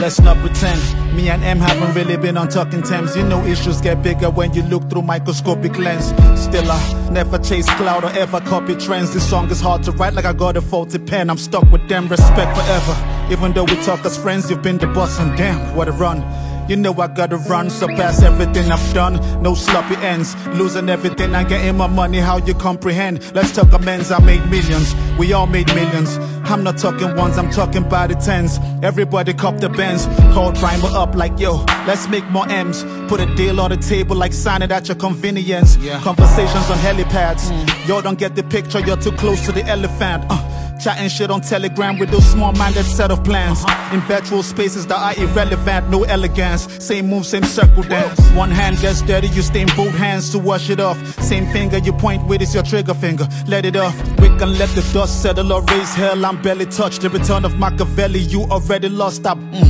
Let's not pretend me and M haven't really been on talking terms. You know issues get bigger when you look through microscopic lens. Still I never chase cloud or ever copy trends. This song is hard to write like I got a faulty pen. I'm stuck with them, respect forever. Even though we talk as friends, you've been the boss and damn, what a run. You know I gotta run, surpass everything I've done. No sloppy ends, losing everything and getting my money, how you comprehend. Let's talk amends, I made millions, we all made millions. I'm not talking ones, I'm talking by the tens. Everybody cop the Benz, call Primer up like yo, let's make more M's. Put a deal on the table like sign it at your convenience. Conversations on helipads, yo don't get the picture, you're too close to the elephant. Chatting shit on Telegram with those small-minded set of plans. In virtual spaces that are irrelevant, no elegance. Same move, same circle dance. One hand gets dirty, you stain both hands to wash it off. Same finger you point with is your trigger finger. Let it off, quick and let the dust settle or raise hell. I'm barely touched. The return of Machiavelli, you already lost.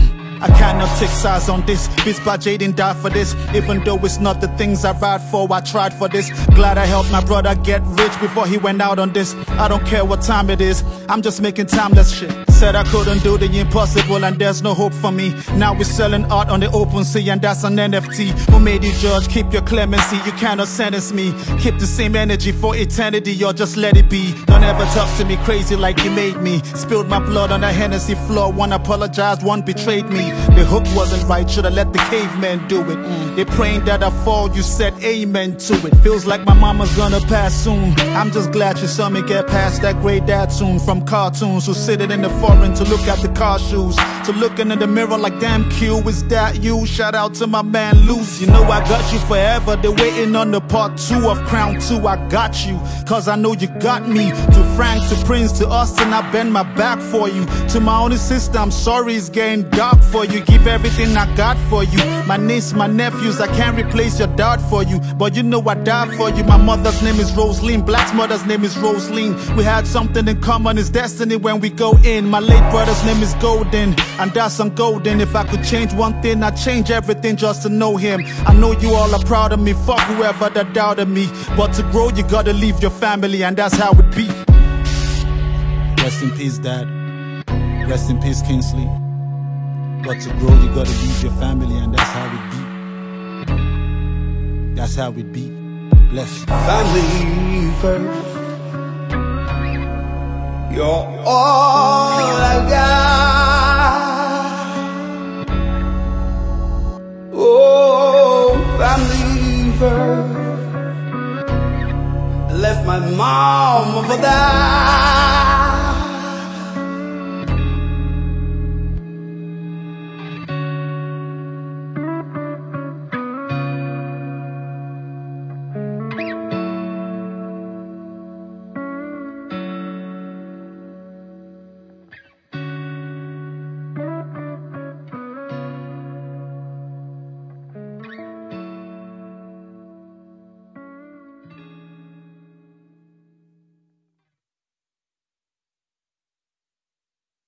I cannot take sides on this. Beats by Jaden died for this. Even though it's not the things I ride for, I tried for this. Glad I helped my brother get rich before he went out on this. I don't care what time it is, I'm just making timeless shit. Said I couldn't do the impossible and there's no hope for me. Now we're selling art on the open sea and that's an NFT. Who made you judge? Keep your clemency, you cannot sentence me. Keep the same energy for eternity or just let it be. Don't ever talk to me crazy like you made me. Spilled my blood on the Hennessy floor. One apologized, one betrayed me. The hook wasn't right, should've let the caveman do it. They praying that I fall, you said amen to it. Feels like my mama's gonna pass soon. I'm just glad she saw me get past that great dad soon. From cartoons who sit in the foreign to look at the car shoes, to looking in the mirror like damn Q, is that you? Shout out to my man Luce. You know I got you forever, they're waiting on the part 2 of Crown 2. I got you, cause I know you got me. To Frank, to Prince, to Austin, I bend my back for you. To my only sister, I'm sorry it's getting dark for you. Give everything I got for you. My niece, my nephews, I can't replace your dad for you, but you know I died for you. My mother's name is Rosaline, Black's mother's name is Rosaline. We had something in common, it's destiny when we go in. My late brother's name is Golden, and that's on Golden. If I could change one thing, I'd change everything just to know him. I know you all are proud of me, fuck whoever that doubted me. But to grow, you gotta leave your family, and that's how it be. Rest in peace, Dad. Rest in peace, Kingsley. But to grow, you gotta leave your family, and that's how it be. That's how it be. Bless you. Family first. You're all I got. Oh, family first. I left my mom for that.